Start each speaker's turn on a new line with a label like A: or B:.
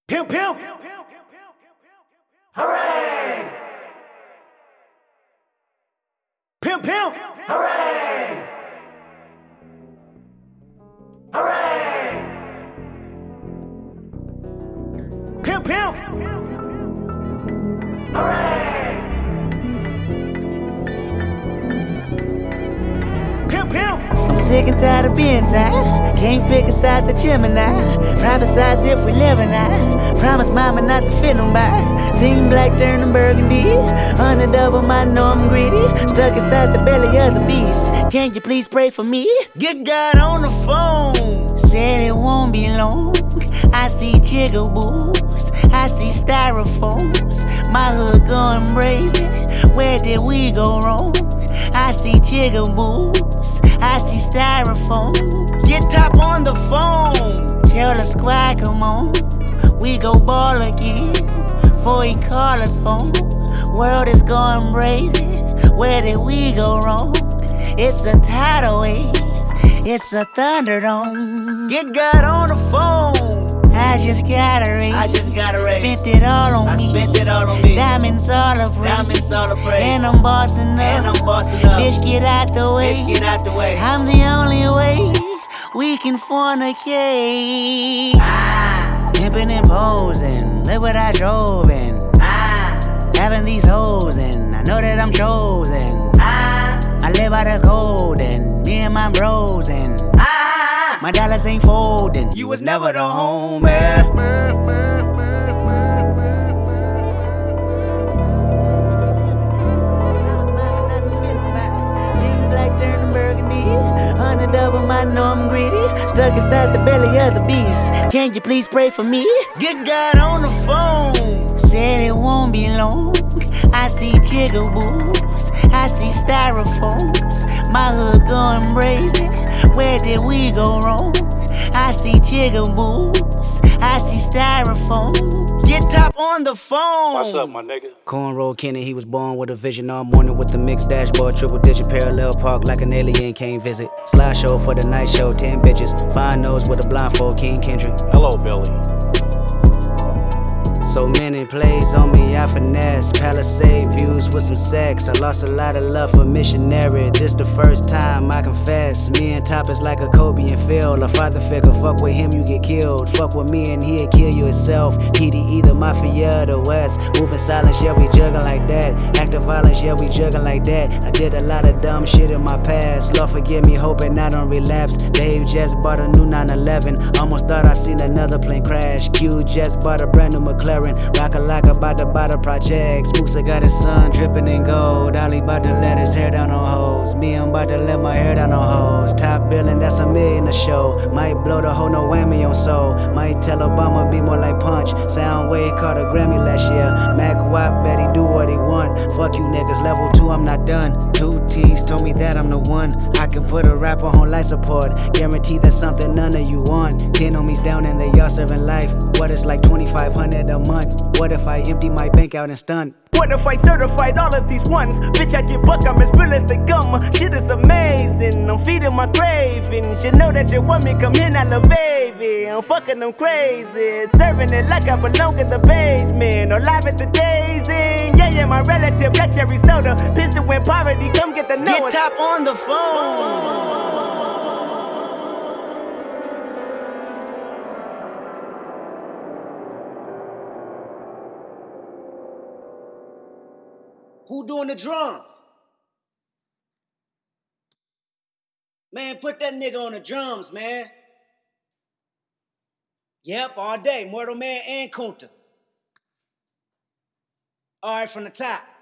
A: Pimp, pimp. Hooray! Pimp, pimp. Hooray! Hooray! Pimp, pimp. Hooray! Pimp, pimp.
B: I'm sick and tired of being tired. Can't pick a side the Gemini. Prophesize if we live or not. Promise mama not to fit nobody. Seen black turning burgundy. Underdouble, I know I'm greedy. Stuck inside the belly of the beast. Can you please pray for me? Get God on the phone. Said it won't be long. I see jigaboos. I see styrofoams. My hood going brazen. Where did we go wrong? I see jigaboos, I see styrofoam. Get top on the phone. Tell the squad, come on. We go ball again before he call us home. World is going brazen. Where did we go wrong? It's a tidal wave. It's a thunderdome. Get God on the phone. I just got a raise. Spent it all on me. Diamonds all of praise. And I'm bossing up. Bitch, get out the way. I'm the only way we can fornicate. Pimpin' and posing. Look what I drove in. Having these hoes and I know that I'm chosen. I live by the code and me and my bros and my dollars ain't folding. You was never the homie. Underdouble, I know I'm greedy. Stuck inside the belly of the beast. Can you please pray for me? Get God on the phone. Said it won't be long. I see jigaboos. I see styrofoams. My hood going brazen. Where did we go wrong? I see jigaboos. I see styrofoam. Get top on the phone.
C: What's up, my nigga?
D: Cornrow Kenny, he was born with a vision all morning with the mixed dashboard, triple digit parallel park like an alien came visit. Slideshow for the night show, 10 bitches. Fine nose with a blindfold, King Kendrick.
C: Hello, Billy.
D: So many plays on me, I finesse. Palisade views with some sex. I lost a lot of love for missionary. This the first time I confess. Me and Top is like a Kobe and Phil. A father figure, fuck with him, you get killed. Fuck with me and he'll kill you himself. TD either Mafia or the West. Moving silence, yeah, we juggling like that. Active violence, yeah, we juggling like that. I did a lot of dumb shit in my past. Lord forgive me, hoping I don't relapse. Dave just bought a new 911. Almost thought I seen another plane crash. Q just bought a brand new McLaren. Rock a like about to buy the project. Spooks got his son dripping in gold. Ollie about to let his hair down on hoes. Me, I'm about to let my hair down on hoes. Top billing, that's $1 million a show. Might blow the whole no whammy on soul. Might tell Obama be more like Punch. Soundwave caught a Grammy last year. Mac Watt bet he do what he want. Fuck you niggas, level 2, I'm not done. 2 T's told me that I'm the one. I can put a rapper on life support. Guarantee that's something none of you want. 10 homies down and they all serving life. What is like $2,500 a month? What if I empty my bank out and stunt?
A: What if I certified all of these ones? Bitch, I get buck, I'm as real as they come. Shit is amazing, I'm feeding my cravings. You know that you want me, come here now, little baby. I'm fucking them crazy, serving it like I belong in the basement. Or live at the Daisy. Yeah, my relative, black cherry soda. Pistol in poverty, come get the note. Get top on the phone.
B: Who doing the drums? Man, put that nigga on the drums, man. Yep, all day. Mortal Man and Kunta. All right, from the top.